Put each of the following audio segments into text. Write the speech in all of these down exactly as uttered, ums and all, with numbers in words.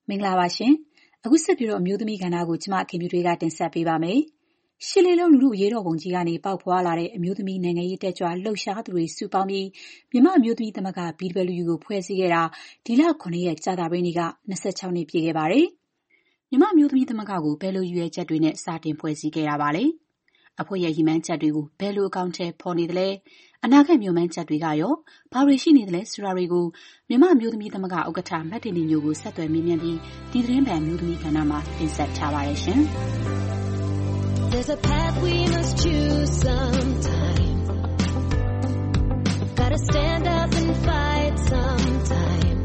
မင်္ဂလာပါရှင်။အခုဆက်ပြီးတော့အမျိုးသမီးကဏ္ဍကိုကျမခင်ဗျူတွေကတင်ဆက်ပေးပါမယ်။ရှစ်လေးလုံးလူထုအရေးတော်ပုံကြီးကနေပေါက်ဖွာလာတဲ့အမျိုးသမီးနိုင်ငံရေးတက်ကြွလှုပ်ရှားသူတွေစုပေါင်းပြီးမြန်မာအမျိုးသမီးသမဂ္ဂ ဘီ ဒဘလျူ ကိုဖွဲ့စည်းခဲ့တာဒီလခုနှစ်ရက်ကြာသပတေးနေ့က၂၆နှစ်ပြည့်ခဲ့ပါတယ်။မြန်မာအမျိုးသမီးသမဂ္ဂကိုဘယ်လိုရည်ရွယ်ချက်တွေနဲ့စတင်ဖွဲ့စည်းခဲ့တာပါလဲ။အဖွဲ့ရဲ့ရည်မှန်းချက်တွေကိုဘယ်လိုအကောင့်ထဲပေါ်နေသလဲ။အနာဂတ်မျှော်မှန်းချက်တွေကရောဘာတွေရှိနေသလဲဆိုတာတွေကိုမြန်မာအမျိုးသမီးသမဂ္ဂဥက္ကဋ္ဌမတ်တင်နေမျိုးကိုဆက်သွယ်မေးမြန်းပြီးဒီသတင်းပန်အမျိုးသမီးကဏ္ဍမှာတင်ဆက်ထားပါတယ်ရှင်။ There's a path we must choose sometime. Gotta stand up and fight sometime.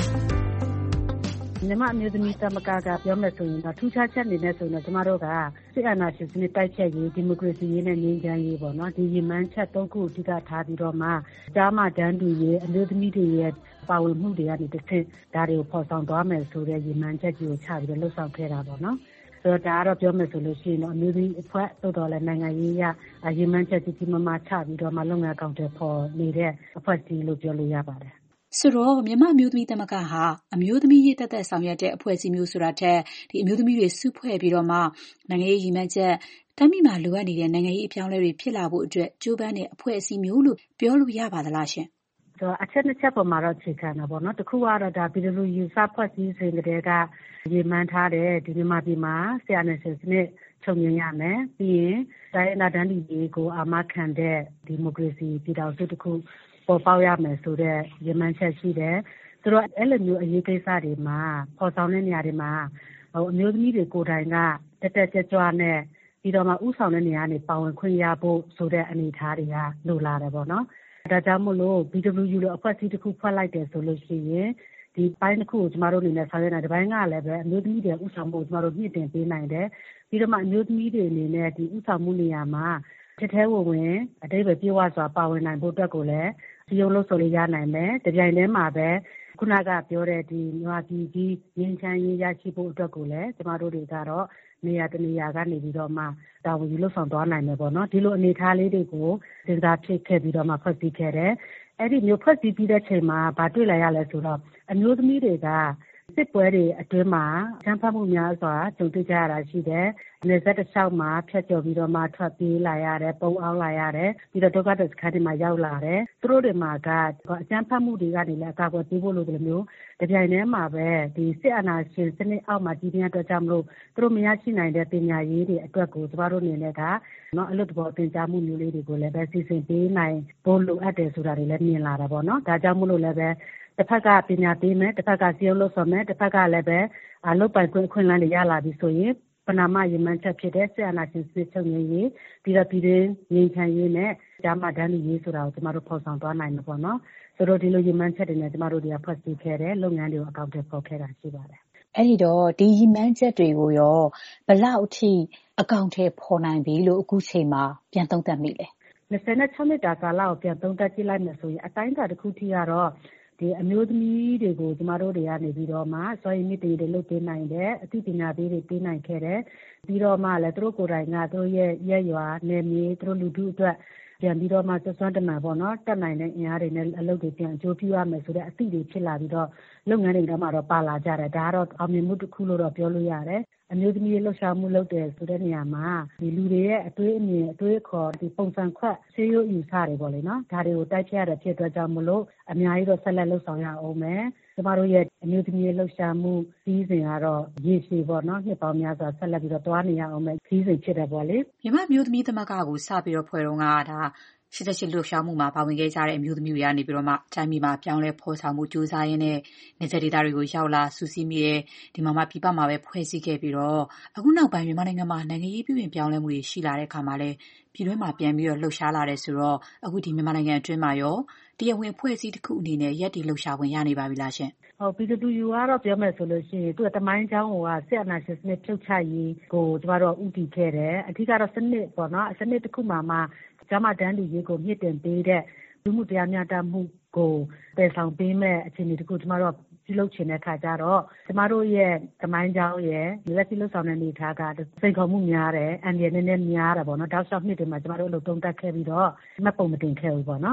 မြန်မာအမျိုးသမီးသမဂ္ဂကပြောမယ်ဆိုရင်တော့ထူးခြားချက်အနေနဲ့ဆိုရင်တော့ကျမတို့ကစစ်အာဏာရှင်စနစ်တိုက်ဖျက်ရေးဒီမိုကရေစီရေးနဲ့ငြိမ်းချမ်းရေးပေါ့နော်ဒီရည်မှန်းချက်သုံးခုအဓိကထားပြီးတော့မှကြားမှတန်းတူရေးအမျိုးသမီးတွေရဲ့ပါဝင်မှုတွေကနေတစ်ဆင့်ဒါတွေကိုဖော်ဆောင်သွားမယ်ဆိုတဲ့ရည်မှန်းချက်ကြီးကိုချပြီးတော့လှုပ်ဆောင်ခဲ့တာပေါ့နော်ဆိုတော့ဒါကတော့ပြောမယ်ဆိုလို့ရှိရင်တော့အမျိုးသမီးအဖွဲ့တော်တော်လည်းနိုင်ငံရေးရရည်မှန်းချက်ကြီးကြီးမားမားချပြီးတော့မှလုပ်ငန်းကောင်တွေပေါ်နေတဲ့အဖွဲ့အစည်းလို့ပြောလို့ရပါတယ်ဆိုတော့မြန်မာအမျိုးသမီးသမဂ္ဂဟာအမျိုးသမီးရေးတက်တက်ဆောင်ရွက်တဲ့အဖွဲ့အစည်းမျိုးဆိုတာထက်ဒီအမျိုးသမီးတွေစုဖွဲ့ပြီးတော့မှနိုင်ငံရေးရည်မှန်းချက်တိုင်းပြည်မှာလိုအပ်နေတဲ့နိုင်ငံရေးအပြောင်းအလဲတွေဖြစ်လာဖို့အတွက်ကြိုးပမ်းတဲ့အဖွဲ့အစည်းမျိုးလို့ပြောလို့ရပါသလားရှင်ဆိုတော့အချက်နှစ်ချက်ပေါ်မှာတော့အခြေခံတာပေါ့နော်တစ်ခုကတော့ဒါ ဘီ ဒဘလျူ စဖွဲ့စည်းစဉ်ကတည်းကရည်မှန်းထားတဲ့ဒီမြန်မာပြည်မှာဆရာနယ်စနစ်ချုပ်ငြိမ်းရမယ်ပြီးရင်တိုင်းဒေသတန်းတူရေးကိုအာမခံတဲ့ဒီမိုကရေစီပြည်ထောင်စုတစ်ခုပေါ်ပေါက်ရမယ်ဆိုတဲ့ရည်မှန်းချက်ရှိတယ်ဆိုတော့အဲ့လိုမျိုးအရေးကိစ္စတွေမှာပေါ်ဆောင်တဲ့နေရာတွေမှာဟိုအမျိုးသမီးတွေကိုယ်တိုင်ကတက်တက်ကြွကြွနဲ့ပြီးတော့မှဥဆောင်တဲ့နေရာကနေပါဝင်ခွင့်ရဖို့ဆိုတဲ့အနေအထားတွေကလိုလာတယ်ပေါ့နော်ဒါကြောင့်မို့လို့ ဘီ ဒဘလျူ လို့အဖွဲ့အစည်းတစ်ခုဖွဲ့လိုက်တယ်ဆိုလို့ရှိရင်ဒီပိုင်းတစ်ခုကိုကျမတို့အနေနဲ့ဆောင်ရွက်နေတဲ့ဘိုင်းကလည်းပဲအမျိုးသမီးတွေဥဆောင်ဖို့ကျမတို့မြင့်တင်ပေးနိုင်တယ်ပြီးတော့မှအမျိုးသမီးတွေအနေနဲ့ဒီဥဆောင်မှုနေရာမှာထက်ထဲဝင်ဝင်အတိတ်ပဲပြေဝစွာပါဝင်နိုင်ဖို့အတွက်ကိုလည်းဒီရုံလို့ဆိုလို့ရနိုင်မယ်တပြိုင်တည်းမှာပဲခုနကပြောတဲ့ဒီမြန်မာပြည်ကြီးငြိမ်းချမ်းရေးရရှိဖို့အတွက်ကိုလည်းကျမတို့တွေကတော့နေရာတနေရာကနေပြီးတော့မှတာဝန်ယူလှုပ်ဆောင်သွားနိုင်မယ်ပေါ့နော်ဒီလိုအနေထားလေးတွေကိုစဉ်းစားဖြစ်ခဲ့ပြီးတော့မှဖွဲ့စည်းခဲ့တယ်အဲ့ဒီမျိုးဖွဲ့စည်းပြီးတဲ့ချိန်မှာဗာတွေ့လာရလဲဆိုတော့အမျိုးသမီးတွေကစစ်ပွဲတွေအတွင်းမှာချမ်းဖတ်မှုများစွာကြုံတွေ့ကြရတာရှိတယ်။နယ်စပ်တစ်လျှောက်မှာဖျက်ကျော်ပြီးတော့မှထွက်ပြေးလာရတယ်၊ပုံအောင်လာရတယ်။ပြီးတော့ဒုက္ခသည်စခန်းတွေမှာရောက်လာတယ်။သူတို့တွေမှာကအကြမ်းဖက်မှုတွေကနေလည်းအကာအကွယ်ပေးဖို့လိုတယ်မျိုးတပြိုင်တည်းမှာပဲဒီစစ်အာဏာရှင်စနစ်အောက်မှာကြီးပြင်းအတွက်ကြောင့်မလို့သူတို့မရရှိနိုင်တဲ့ပညာရေးတွေအတွက်ကိုကျမတို့အနေနဲ့ကနော်အလွတ်တဘောသင်ကြားမှုမျိုးလေးတွေကိုလည်းပဲစီစဉ်ပေးနိုင်ဖို့လိုအပ်တယ်ဆိုတာတွေလည်းမြင်လာတာပေါ့နော်။ဒါကြောင့်မို့လို့လည်းပဲတစ်ဖက်ကပညာပေးမယ်တစ်ဖက်ကစီးရုံးလို့ဆိုမယ်တစ်ဖက်ကလည်းပဲအလုပ်ပိုင်ခွင့်အခွင့်အလမ်းတွေရလာပြီဆိုရင်ပဏာမရည်မှန်းချက်ဖြစ်တဲ့ဆရာနာရှင်စစ်ချုပ်ငြိမ်းရေးပြီးတော့ပြည်တွင်းငြိမ်းချမ်းရေးနဲ့ကြားမှတန်းတူရေးဆိုတာကိုကျမတို့ဖော်ဆောင်သွားနိုင်မှာပေါ့နော်ဆိုတော့ဒီလိုရည်မှန်းချက်တွေနဲ့ကျမတို့တွေကဖွဲ့စည်းခဲ့တဲ့လုပ်ငန်းတွေကိုအကောင့်တွေပေါ်ခဲ့တာရှိပါတယ်အဲ့ဒီတော့ဒီရည်မှန်းချက်တွေကိုရောဘလောက်အထိအကောင့်ထဲပေါ်နိုင်ပြီလို့အခုချိန်မှာပြန်သုံးသပ်မိလဲ၂၆နှစ်တာကာလကိုပြန်သုံးသပ်ကြည့်လိုက်မယ်ဆိုရင်အတိုင်းအတာတစ်ခုထိကတော့ဒီအမျိုးသမီးတွေကိုကျမတို့တွေကနေပြီးတော့မှစွမ်းရည်မြင့်တင်တွေလုပ်ပေးနိုင်တယ်အသိပညာပေးတွေပေးနိုင်ခဲ့တယ်ပြီးတော့မှလည်းသူတို့ကိုယ်တိုင်ကသူတို့ရဲ့ရက်ရွာနယ်မြေသူတို့လူထုအတွက်ပြန်ပြီးတော့မှစွမ်းစွမ်းတမန်ပေါ့နော်တက်နိုင်တဲ့အင်အားတွေနဲ့အလုပ်တွေပြန်အကျိုးပြုရမယ်ဆိုတဲ့အသည့်တွေဖြစ်လာပြီးတော့လုပ်ငန်းတွေတော့မှတော့ပါလာကြတယ်ဒါကတော့အောင်မြင်မှုတစ်ခုလို့တော့ပြောလို့ရတယ်အမျိုးသမီးလှုပ်ရှားမှုလုပ်တယ်ဆိုတဲ့နေရာမှာဒီလူတွေရဲ့အတွေးအမြင်အတွေးအခေါ်ဒီပုံစံခွက်ဆေးရုပ်ယူဆတွေပေါ့လေနော်ဒါတွေကိုတိုက်ဖြတ်ရတဲ့ဖြစ်အတွက်ကြောင့်မလို့အများကြီးတော့ဆက်လက်လှုပ်ဆောင်ရအောင်မယ်ကျမတို့ရဲ့အမျိုးသမီးလှုပ်ရှားမှုကြီးစဉ်ကတော့ရေရှည်ပေါ့နော်နှစ်ပေါင်းများစွာဆက်လက်ပြီးတော့တွားနေရအောင်မယ်ကြီးစဉ်ဖြစ်တယ်ပေါ့လေမြန်မာအမျိုးသမီးသမဂ္ဂကိုစပြီးတော့ဖွဲ့တော့ကဒါရှစ်တရှစ်လှုပ်ရှားမှုမှာပါဝင်ခဲ့ကြတဲ့အမျိုးသမီးတွေကနေပြီးတော့မှတိုင်းပြည်မှာပြောင်းလဲဖော်ဆောင်မှုစူးစမ်းရင်းနဲ့နေဆက်ဒေတာတွေကိုရောက်လာစူးစီးမိတဲ့ဒီမှာမှပြပမှာပဲဖွဲ့စည်းခဲ့ပြီးတော့အခုနောက်ပိုင်းမြန်မာနိုင်ငံမှာနိုင်ငံရေးပြုပြင်ပြောင်းလဲမှုတွေရှိလာတဲ့အခါမှာလည်းပြည်တွင်းမှာပြန်ပြီးတော့လှုပ်ရှားလာတယ်ဆိုတော့အခုဒီမြန်မာနိုင်ငံအတွင်းမှာရောတရားဝင်ဖွဲ့စည်းတစ်ခုအနေနဲ့ရက်တီလှုပ်ရှားဝင်ရနေပါပြီလားရှင်ဟုတ် ဘီ ဒဘလျူ ကတော့ပြောမယ်ဆိုလို့ရှိရင်သူကတမိုင်းချောင်းကစစ်အာဏာရှင်စနစ်ဖြုတ်ချရေးကိုကျမတို့ဥတည်ခဲ့တယ်အထူးကတော့စနစ်ပေါ့နော်စနစ်တစ်ခုမှာမှကျမတန်းလူရေးကိုမြင့်တင်ပေးတဲ့လူမှုတရားမျှတမှုကိုပယ်ဆောင်ပေးမဲ့အခြေအနေတခုကျမတို့ပြုလုပ်ချင်တဲ့ခါကျတော့ကျမတို့ရဲ့တမိုင်းချောင်းရဲ့လက်ရှိလှုပ်ဆောင်တဲ့နေထားကစိန်ခေါ်မှုများတယ်အန်ဒီနည်းနည်းများတယ်ပေါ့နော်တောက်လျှောက်နှစ်တွေမှာကျမတို့အလုပ်တုံးတက်ခဲ့ပြီးတော့မှတ်ပုံမတင်ခဲ့ဘူးပေါ့နော်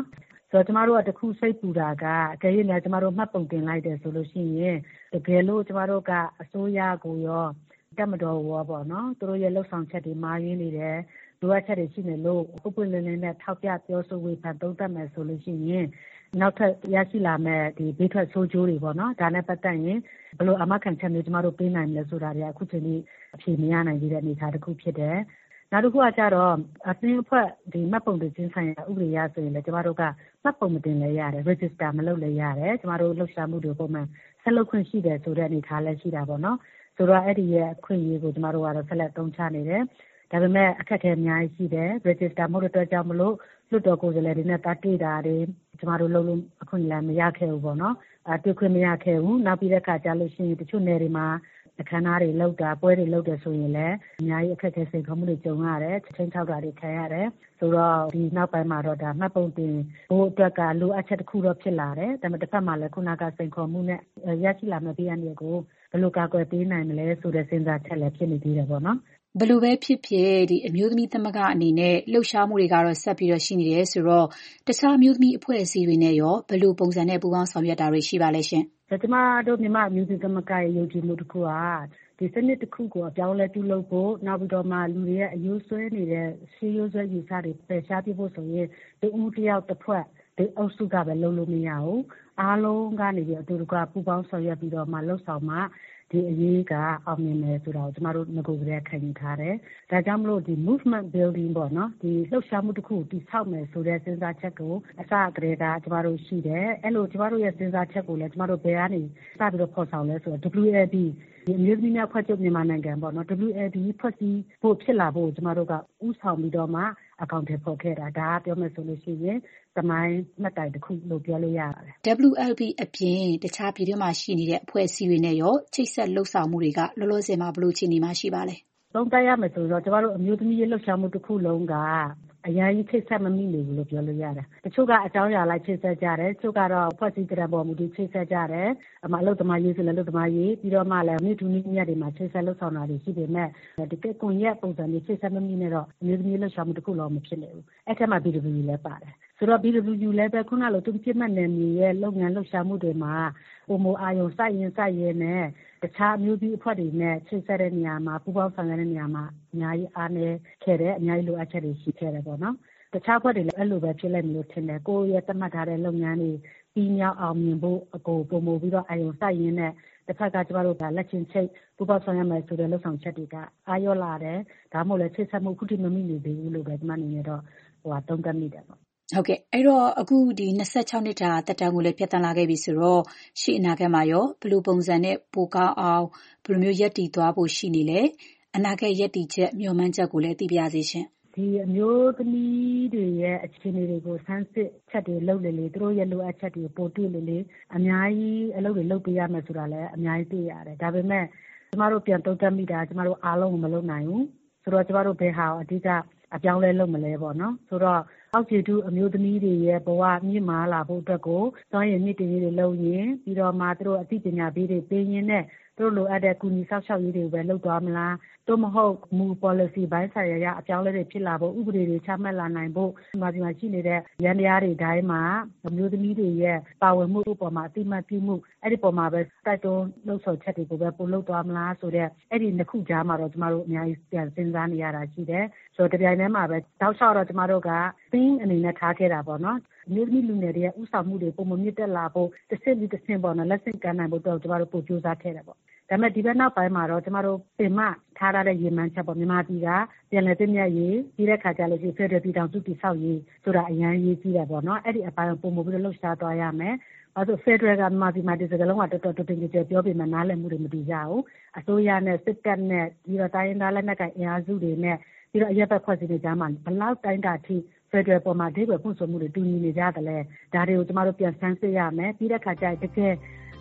ဆိုတော့ကျမတို့ကတခုစိတ်ပူတာကအကယ်၍လည်းကျမတို့မှတ်ပုံတင်လိုက်တယ်ဆိုလို့ရှိရင်တကယ်လို့ကျမတို့ကအစိုးရကိုရောတက်မတော်ရောပေါ့နော်သူတို့ရဲ့လှုပ်ဆောင်ချက်တွေမှားယွင်းနေတယ်လိုအပ်ချက်တွေရှိနေလို့ပုပ်ပွင့်လင်းလင်းနဲ့ထောက်ပြပြောဆိုဝေဖန်သုံးသပ်မယ်ဆိုလို့ရှိရင်နောက်ထပ်ရရှိလာမဲ့ဒီဘေးထွက်ဆိုးကျိုးတွေပေါ့နော်ဒါနဲ့ပတ်သက်ရင်ဘယ်လိုအမခံချက်မျိုးကျမတို့ပေးနိုင်မလဲဆိုတာတွေအခုချိန်ကြီးအဖြေမရနိုင်သေးတဲ့အနေအထားတစ်ခုဖြစ်တယ်နောက်တစ်ခုကကြတော့အသင်းအဖွဲ့ဒီမှတ်ပုံတင်ခြင်းဆိုင်ရာဥပဒေအရဆိုရင်လည်းကျမတို့ကမှတ်ပုံမတင်လဲရတယ် register မလုပ်လဲရတယ်ကျမတို့လှုပ်ရှားမှုတွေပုံမှန်ဆက်လုပ်ခွင့်ရှိတယ်ဆိုတဲ့အနေအထားလည်းရှိတာပေါ့နော်ဆိုတော့အဲ့ဒီရဲ့အခွင့်အရေးကိုကျမတို့ကတော့ဆက်လက်သုံးချနေတယ်ဒါပေမဲ့အခက်အခဲအများကြီးရှိတယ် register မဟုတ်တဲ့အတွက်ကြောင့်မလို့လွှတ်တော်ကိုယ်စားလှယ်တွေနဲ့တာတွေ့တာတွေကျမတို့လုံးလုံးအခွင့်အရေးမရခဲ့ဘူးပေါ့နော်အဲတွေ့ခွင့်မရခဲ့ဘူးနောက်ပြီးတဲ့အခါကျလို့ရှိရင်တချို့နယ်တွေမှာအခမ်းအနားတွေလုပ်တာပွဲတွေလုပ်တယ်ဆိုရင်လည်းအများကြီးအခက်အခဲစိန်ခေါ်မှုတွေကြုံရတယ်ချင်းချောက်တာတွေခံရတယ်ဆိုတော့ဒီနောက်ပိုင်းမှာတော့ဒါမှတ်ပုံတင်ဖို့အတွက်ကလိုအပ်ချက်တစ်ခုတော့ဖြစ်လာတယ်ဒါပေမဲ့တစ်ဖက်မှာလည်းခုနကစိန်ခေါ်မှုနဲ့ရရှိလာမယ့်ဘေးအန္တရာယ်ကိုဘယ်လိုကာကွယ်ပေးနိုင်မလဲဆိုတဲ့စဉ်းစားချက်လည်းဖြစ်နေသေးတယ်ပေါ့နော်ဘယ်လိုပဲဖြစ်ဖြစ်ဒီအမျိုးသမီးသမဂ္ဂအနေနဲ့လှုပ်ရှားမှုတွေကတော့ဆက်ပြီးတော့ရှိနေတယ်ဆိုတော့တခြားအမျိုးသမီးအဖွဲ့အစည်းတွေနဲ့ရောဘယ်လိုပုံစံနဲ့ပူးပေါင်းဆောင်ရွက်တာတွေရှိပါလဲရှင်ကျမတို့မြန်မာအမျိုးသမီးသမဂ္ဂရဲ့ယုံကြည်မှုတစ်ခုကဒီစနစ်တစ်ခုကိုအပြောင်းအလဲပြုလုပ်ဖို့နောက်ပြီးတော့မှလူတွေရဲ့အယိုးဆွဲနေတဲ့ရှေးရိုးဆွဲယူဆတွေပယ်ရှားပြဖို့ဆိုရင်ဒီဦးတယောက်တစ်ဖွဲ့ဒီအုပ်စုကပဲလုပ်လို့မရဘူးအားလုံးကနေပြီးအတူတကွပူးပေါင်းဆောင်ရွက်ပြီးတော့မှလှုပ်ဆောင်မှဒီအရေးကအောင်မြင်မယ်ဆိုတာကိုကျမတို့ငကိုယ်ကလေးခံယူထားတယ်။ဒါကြောင့်မလို့ဒီ movement building ပေါ့နော်ဒီလှုပ်ရှားမှုတစ်ခုတည်ဆောက်မယ်ဆိုတဲ့စဉ်းစားချက်ကိုအစကတည်းကကျမတို့ရှိတယ်။အဲ့လိုကျမတို့ရဲ့စဉ်းစားချက်ကိုလည်းကျမတို့ဘယ်ကနေစပြီးတော့ဖော်ဆောင်လဲဆိုတော့ W L B ဒီအမျိုးသမီးများဖွဲ့ချုပ်မြန်မာနိုင်ငံပေါ့နော် W L B ဖွဲ့စည်းဖို့ဖြစ်လာဖို့ကျမတို့ကဥဆောင်ပြီးတော့မှအကောင့်ထဲပေါ်ခဲ့တာဒါကပြောမယ်ဆိုလို့ရှိရင်သမိုင်းမှတ်တိုင်တစ်ခုလို့ပြောလို့ရပါတယ် W L B အပြင်တခြားပြည်တွင်းမှာရှိနေတဲ့အဖွဲ့အစည်းတွေနဲ့ရောချိတ်ဆက်လှုပ်ဆောင်မှုတွေကလောလောဆယ်မှာဘယ်လိုအခြေအနေမှာရှိပါလဲသုံးသပ်ရမယ်ဆိုတော့ကျမတို့အမျိုးသမီးရေးလှုပ်ရှားမှုတစ်ခုလုံးကအရင်ကြီးချိတ်ဆက်မမိနေဘူးလို့ပြောလို့ရတယ်တချို့ကအကြောင်းအရာလိုက်ချိတ်ဆက်ကြတယ်တချို့ကတော့ဖွဲ့စည်းတဲ့ပေါ်မူတည်ချိတ်ဆက်ကြတယ်အမအလုပ်သမားရေးဆိုလည်းအလုပ်သမားရေးပြီးတော့မှလည်းမြို့ထူးနည်းမြတ်တွေမှာချိတ်ဆက်လှုပ်ဆောင်တာတွေရှိပေမဲ့ဒီကကွန်ရက်ပုံစံမျိုးချိတ်ဆက်မမိနဲ့တော့အမျိုးသမီးလှုပ်ရှားမှုတစ်ခုလုံးမဖြစ်နိုင်ဘူးအဲ့ထက်မှ B W လည်းပါတယ်ဆိုတော့ B W လည်းပဲခုနလိုသူပြည့်မှတ်နယ်မြေရဲ့လုပ်ငန်းလှုပ်ရှားမှုတွေမှာပုံမအာယုံစိုက်ရင်စိုက်ရင်နဲ့တခြားအမျိုးသမီးအဖွဲ့တွေနဲ့ချိတ်ဆက်တဲ့နေရာမှာပူးပေါင်းဆောင်ရွက်တဲ့နေရာမှာအများကြီးအားနည်းခဲ့တယ်အများကြီးလိုအပ်ချက်တွေရှိခဲ့တယ်ပေါ့နော်တခြားဘက်တွေလည်းအဲ့လိုပဲဖြစ်လိုက်မလို့ထင်တယ်ကိုယ့်ရဲ့သတ်မှတ်ထားတဲ့လုပ်ငန်းတွေပြီးမြောက်အောင်မြင်ဖို့အကိုပုံမူပြီးတော့အာယုံစိုက်ရင်းနဲ့တစ်ဖက်ကကျမတို့ကလက်ချင်းချိတ်ပူပေါင်းဆောင်ရမယ်ဆိုတဲ့လှုပ်ဆောင်ချက်တွေကအာရောလာတယ်ဒါမှမဟုတ်လည်းချိတ်ဆက်မှုခုထိမမိနေသေးဘူးလို့ပဲကျမအနေနဲ့တော့ဟိုဟာတုံ့ပြန်မိတယ်ပေါ့ဟုတ်ကဲ့အဲ့တော့အခုဒီနှစ်၆နှစ်တာတက်တန်းကိုလည်းဖြတ်တန်းလာခဲ့ပြီဆိုတော့ရှေ့အနာဂတ်မှာရောဘယ်လိုပုံစံနဲ့ပိုကောင်းအောင်ဘယ်လိုမျိုးယက်တည်သွားဖို့ရှိနေလဲအနာဂတ်ယက်တည်ချက်မျှော်မှန်းချက်ကိုလည်းသိပြရစေရှင်ဒီအမျိုးသမီးတွေရဲ့အခြေအနေတွေကိုဆန်းစစ်ချက်တွေလုပ်လေလေသူတို့ရဲ့လိုအပ်ချက်တွေပိုတွေ့လေလေအများကြီးအလုပ်တွေလုပ်ပေးရမယ်ဆိုတာလည်းအများကြီးသိရတယ်ဒါပေမဲ့ကျမတို့ပြန်တုံ့တက်မိတာကျမတို့အားလုံးကိုမလုပ်နိုင်ဘူးဆိုတော့ကျမတို့ဘယ်ဟာအဓိကအပြောင်းလဲလုပ်မလဲပေါ့နော်ဆိုတော့အောက်ခြေထုအမျိုးသမီးတွေရဲ့ဘဝမြင့်မားလာဖို့အတွက်ကိုစောင့်ရည်မြင့်တင်ရေးတွေလုပ်ရင်ပြီးတော့မှသူတို့အသိပညာပေးတွေပေးရင်းနဲ့သူတို့လိုအပ်တဲ့ကုညီဆောက်ရှောက်ရေးတွေပဲလုပ်သွားမလားတို့မဟုတ်မူ policy ဘိုင်းဆိုင်ရာအပြောင်းလဲတွေဖြစ်လာဖို့ဥပဒေတွေချမှတ်လာနိုင်ဖို့ဒီမှာဒီမှာရှိနေတဲ့ရန်တရားတွေတိုင်းမှာအမျိုးသမီးတွေရဲ့ပါဝင်မှုအပေါ်မှာအသိမှတ်ပြုမှုအဲ့ဒီပေါ်မှာပဲတိုက်တွန်းလှုပ်ဆောင်ချက်တွေကိုပဲပို့လုပ်သွားမလားဆိုတော့အဲ့ဒီနှစ်ခုကြားမှာတော့ကျမတို့အများကြီးပြန်စဉ်းစားနေရတာရှိတယ်ဆိုတော့တပြိုင်တည်းမှာပဲတောက်လျှောက်တော့ကျမတို့က theme အနေနဲ့ထားခဲ့တာပေါ့နော်အမျိုးသမီးလူငယ်တွေရဲ့ဥဆောင်မှုတွေပုံမမြင့်တက်လာဖို့တစ်ဆင့်ပြီးတစ်ဆင့်ပေါ့နော်လက်ဆင့်ကမ်းနိုင်ဖို့တော့ကျမတို့ပို့ကြိုးစားခဲ့တယ်ပေါ့ဒါပေမဲ့ဒီဘက်နောက်ပိုင်းမှာတော့ကျမတို့ပင်မထားရတဲ့ရေမှန်းချက်ပေါ့မြန်မာပြည်ကပြန်လည်သင့်မြတ်ရေးပြီးတဲ့ခါကျလို့ရှိရင်ဖက်ဒရယ်ပြည်ထောင်စုတည်ဆောက်ရေးဆိုတာအရင်ရေးကြည့်တယ်ပေါ့နော်အဲ့ဒီအပိုင်းကိုပုံမပြီးတော့လှုပ်ရှားသွားရမယ်ဘာလို့ဖက်ဒရယ်ကမြန်မာပြည်မှာဒီစကားလုံးကတော်တော်တူတင်ကြပြောပြီးမှနားလည်မှုတွေမတူကြဘူးအစိုးရနဲ့စစ်တပ်နဲ့ပြီးတော့တိုင်းရင်းသားလက်နက်ကိုင်အင်အားစုတွေနဲ့ပြီးတော့အရက်ဘက်ဖွဲ့စည်းနေကြမှာဘလောက်တိုင်းတာထိဖက်ဒရယ်ပေါ်မှာဒိဗယ်ဖွင့်ဆိုမှုတွေတူညီနေကြတယ်လေဒါတွေကိုကျမတို့ပြန်ဆန်းစစ်ရမယ်ပြီးတဲ့ခါကျရင်တကယ်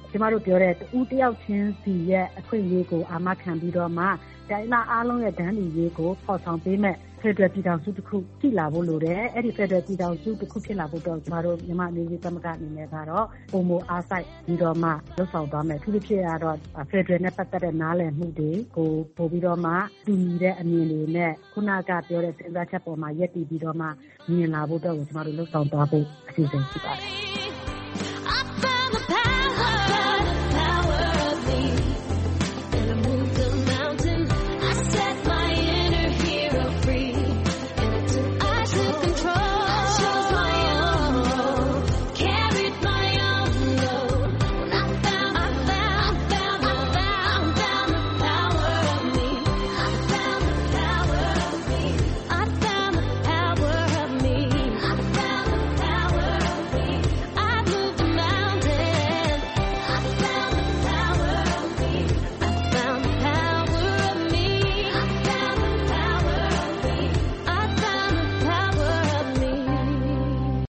ကျမတို့ပြောတဲ့ဦးတယောက်ချင်းစီရဲ့အခွင့်အရေးကိုအာမခံပြီးတော့မှတိုင်းသားအားလုံးရဲ့တန်းတူရေးကိုဖော်ဆောင်ပေးမဲ့ဖက်ဒရယ်ပြည်ထောင်စုတစ်ခုဖြစ်လာဖို့လိုတယ်အဲ့ဒီဖက်ဒရယ်ပြည်ထောင်စုတစ်ခုဖြစ်လာဖို့တော့ကျမတို့မြန်မာမျိုးရေးသမဂ္ဂအနေနဲ့ကတော့ပုံမအားစိုက်ပြီးတော့မှလှုပ်ဆောင်သွားမယ်သူတို့ဖြစ်ရတော့ဖက်ဒရယ်နဲ့ပတ်သက်တဲ့နားလည်မှုတွေကိုပို့ပြီးတော့မှတူညီတဲ့အမြင်တွေနဲ့ခုနကပြောတဲ့စဉ်းစားချက်ပေါ်မှာယက်တည်ပြီးတော့မှမြင်လာဖို့တော့ကျမတို့လှုပ်ဆောင်သွားဖို့အစီအစဉ်ရှိပါတယ်